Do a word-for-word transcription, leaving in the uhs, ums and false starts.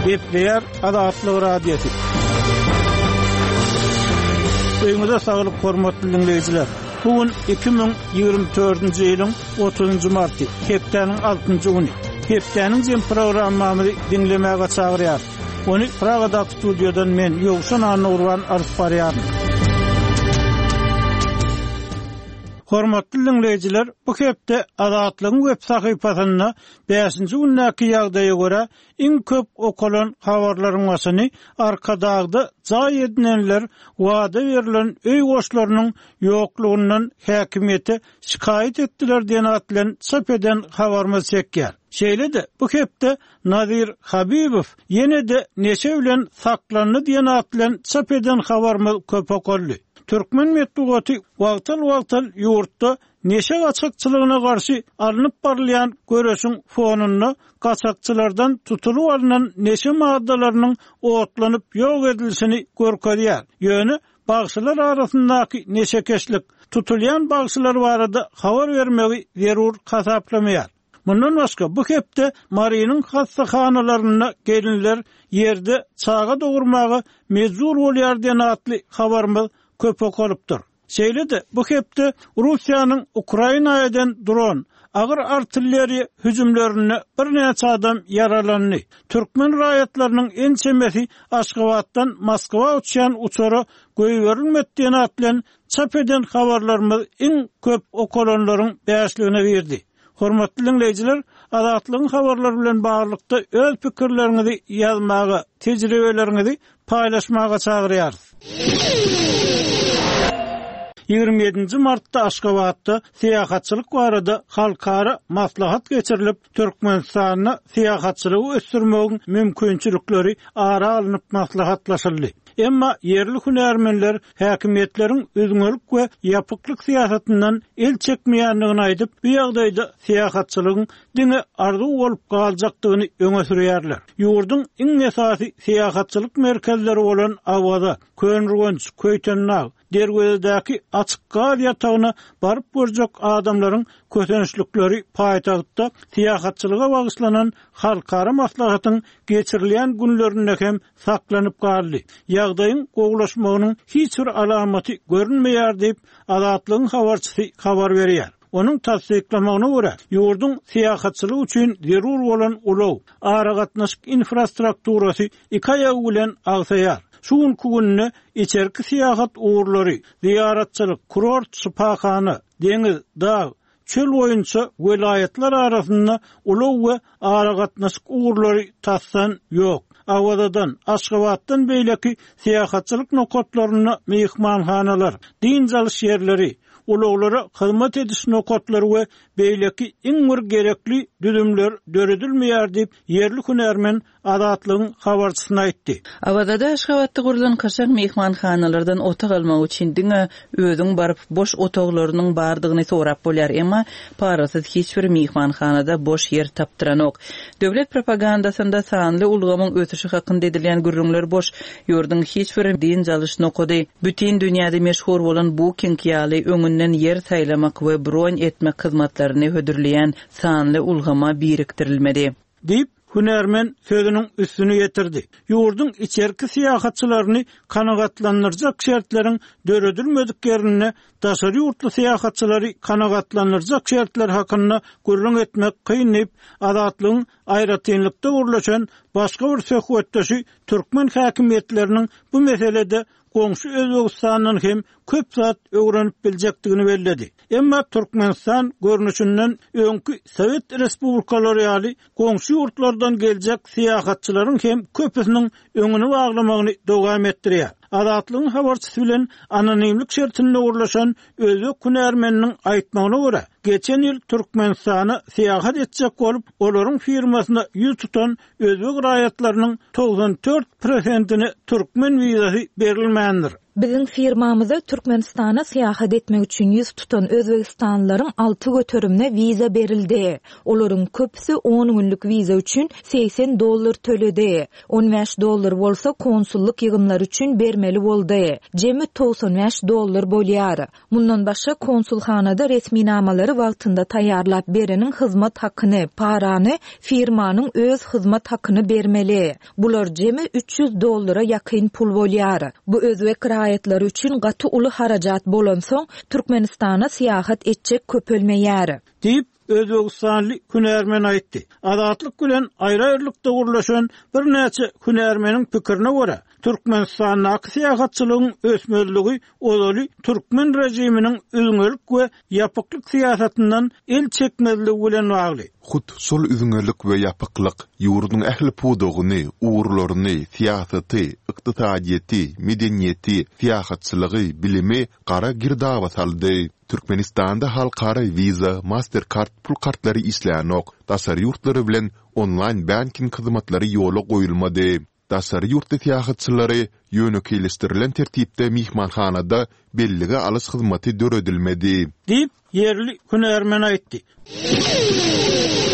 Gepleyer Adatlyk radiosu. Öňüňizde saglyk hormatly dinleýijiler. Bugün iki bin ýygrimi dördünji ýylyň otuzunjy marty, hepdeniň altynjy güni. Hepdeniň jem programmamy dinlemäge çagyrýar. Onu Pragada studiodan men Ýogşan Anurwan alyp barýar. Hormatly dinleýijiler, bu hepde Adatlygyň web sahypasyna beşinji günnäki ýagdaýa görä iň köp okulan habarlaryň başyny arkadagda jaý edinenler wada berilen öý goşlarynyň ýoklugyndan häkimiýete şikayet etdiler diýen atlan çap eden habarmy çekýär. Şeýle-de bu hepde Nadir Habibow ýene de neçe bilen saklandy diýen atlan çap eden habarmy köp okuldy. Türkmen medeniýeti wagtal-wagtal ýurtda neşe gaçakçylygyna garşy alınıp barlayan göreşiň fonunda gaçakçylardan tutulup alınan neşe maddalarynyň otlanyp ýok edilişini görkezýär. Ýöne bagşylar arasyndaky neşekeşlik tutulýan bagşylar barada habar bermegi zerur hasaplamaýar. Mundan başga bu hepde Mariýanyň hastahanalaryna gelinler ýerde çaga dogurmagy mezur bolýar diýen atly habarmy köp okulypdyr. Şeýle-de bu hepde Russiýanyň Ukrainaýdan dron, agyr artilleriýa hüjümlerine bir neçe adam yaralandy. Türkmen raýatlarynyň en çemesi Aşgabatdan Moskwa uçýan uçary göýberilmedi diýen atlan çap eden habarlarymyz iň köp okulanlaryň beşligine berdi. Hormatly dinleýijiler, Adatlygyň habarlary bilen baglykda öz pikirleriňizi ýazmagy, tejribeleriňizi paýlaşmaga çagyrýarys. ýygrimi ýedinji martda Aşgabatda syýahatçylyk barada halkara maslahat geçirilip, Türkmenistanyna syýahatçylygy ösdürmegiň mümkinçilikleri ara alınıp maslahatlaşyldy. Emma yerli hünärmenler häkimiýetleriň özüňelik we ýapyklyk syýasatyndan el çekmeýändigini aýdyp, bu ýagdaýda syýahatçylygyň diňe arzu bolup galjakdygyny öňe sürýärler. Ýurdun iň esasy syýahatçylyk merkezleri bolan Awada, Könrügenç, Köýtenag, Dergözdäki açyk gaz ýatagyna baryp görjek adamlaryň kötenişlikleri paýtagtda syýahatçylyga bagyşlanan halkara maslahatyň geçirilýän günlerinde hem saklanyp galdy. Ýagdaýyň gowlaşmagynyň hiç bir alamaty görünmeýär diýip Adatlygyň habarçysy habar berýär. Onun tasdiklamagyna görä, ýurdun syýahatçylygy üçin zerur bolan ulaw, ara gatnaşyk infrastrukturasy iki ýagy bilen agsaýar. Şuň gününe içerki syýahat uğurlary, ziyaratçylyk, kurort, spahana, deňiz, dağ, çöl boýunça welaýatlar arasynda ulaw we ara gatnaşyk uğurlary tassan ýok. Awadadan, Aşgabatdan beýleki syýahatçylyk nokatlaryna mehmanhanalar, din jalyş ýerleri, ulaglara hyzmat ediş nokatlary we beýleki iň bir gerekli düzümler döredilmeýär diýip yerli hünärmen Adatlygyň habarçysyna aýtdy. Awada Aşgabatda gurulan kaçak mehmanhanalardan otaq almak üçin diňe özüň baryp boş otaklarynyň bardygyny sorap bolýar, emma parasyz hiç bir mehmanhanada boş yer tapdyran ok. Döwlet propagandasynda sanly ulgamyň ötüşi hakynda edilýän gürrüňler boş, ýurdun hiç bir din jalyş nokady, bütün dünýäde meşhur bolan bu kiňkiýaly öňünden yer saýlamak we bron etmek hyzmatlaryny hödürleýän sanly ulgama biriktirilmedi. Diýip hünärmen sözüniň üstüni ýetirdi. Ýurdun içerki syýahatçylaryny kanagatlandyrjak şertleriň döredilmediklerine daşary ýurtly syýahatçylary kanagatlandyrjak şertler hakynda gürrüň etmek kynnyp, Adatlygyň aýratynlykda urlaşan başga bir söhbetdeşi türkmen häkimiýetleriniň bu meselede goňşy Özbegistanyň hem köp zat öwrenip biljekdigini belledi. Emma Türkmenistan görnüşinden öňkü Sowet Respublikalary ýaly goňşy ýurtlardan geljek syýahatçylaryň hem köpüsiniň öňüni baglamagyny dowam etdirýär. Adatlygyň habarçysy bilen anonimlik şertinde urlaşan özbek hünärmeniniň aýtmagyna görä, geçen ýyl Türkmenistana syýahat etjek bolup, olaryň firmasyna ýüz tutan özbek raýatlarynyň doksan dört prosentine türkmen wizasy berilmändir. Bizim firmamyza Türkmenistana seyahat etmek üçin yüz tutan Özbegistanlıların altı götürümne viza berildi. Olaryň köpüsi on günlük viza üçin seksen dollar töledi. on beş dollar bolsa konsulluk ýygymlary üçin bermeli boldy. Jemi doksan beş dollar bolýar. Mundan başga konsulhanada resmi namalary wagtynda taýýarlap berenin hyzmat hakyny, parany firmanyň öz hyzmat hakyny bermeli. Bular jemi üç yüz dollara ýakyn pul bolýar. Bu özbek raýatlary üçin gaty uly harajat bolan soň Türkmenistana seyahat etjek köpelmeýär. Diýip Özbegistanly hünärmen aýtdy. Azatlyk bilen aýry-aýrylykda gurlaşan bir näçe hünärmeniň pikirine görä, Türkmenistanyň seyahatçylygyň ösmezligi ozaly Türkmen rejiminiň üzüňelik we ýapyklyk siýasatyndan el çekmezligi bilen bagly. Hut sol üzüňelik we ýapyklyk ýurduň ähli pudugyny, uğurlaryny, siýasaty, ykdysadyety, medeniýeti, siýahatçylygy, bilimi gara girdaba saldy. Türkmenistanda halkara viza, Mastercard pul kartlary islenok, dasar ýurtlary bilen online banking hyzmatlary ýola goýulmady. Dasar ýurtly siýahatçylary ýönekilistirilen tertipde mihmanhanada bellige alys hyzmaty döredilmedi. Diýip yerli hünärmen aýtdy.